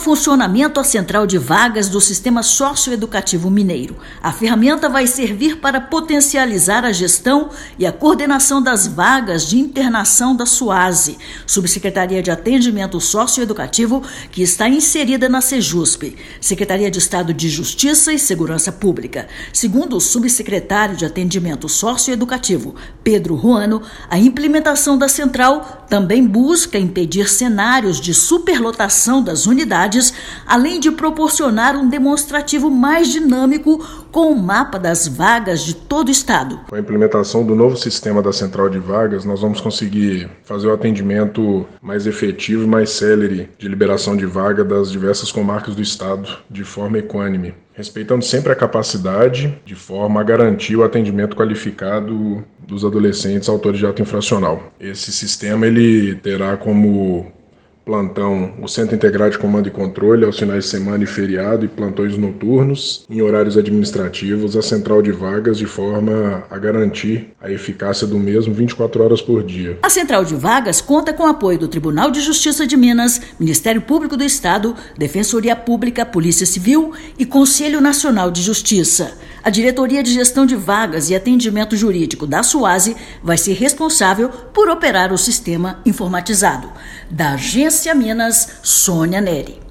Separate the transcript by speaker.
Speaker 1: funcionamento a central de vagas do Sistema Socioeducativo Mineiro. A ferramenta vai servir para potencializar a gestão e a coordenação das vagas de internação da SUASE, Subsecretaria de Atendimento Socioeducativo, que está inserida na Sejusp, Secretaria de Estado de Justiça e Segurança Pública. Segundo o subsecretário de Atendimento Socioeducativo, Pedro Ruano, a implementação da central também busca impedir cenários de superlotação das unidades, além de proporcionar um demonstrativo mais dinâmico com o mapa das vagas de todo o estado.
Speaker 2: Com a implementação do novo sistema da central de vagas, nós vamos conseguir fazer o atendimento mais efetivo e mais célere de liberação de vaga das diversas comarcas do estado, de forma equânime, respeitando sempre a capacidade, de forma a garantir o atendimento qualificado dos adolescentes autores de ato infracional. Esse sistema ele terá como plantão o Centro Integrado de Comando e Controle aos finais de semana e feriado e plantões noturnos, em horários administrativos, a central de vagas, de forma a garantir a eficácia do mesmo 24 horas por dia.
Speaker 1: A central de vagas conta com o apoio do Tribunal de Justiça de Minas, Ministério Público do Estado, Defensoria Pública, Polícia Civil e Conselho Nacional de Justiça. A Diretoria de Gestão de Vagas e Atendimento Jurídico da SUASE vai ser responsável por operar o sistema informatizado. Da Agência Minas, Sônia Neri.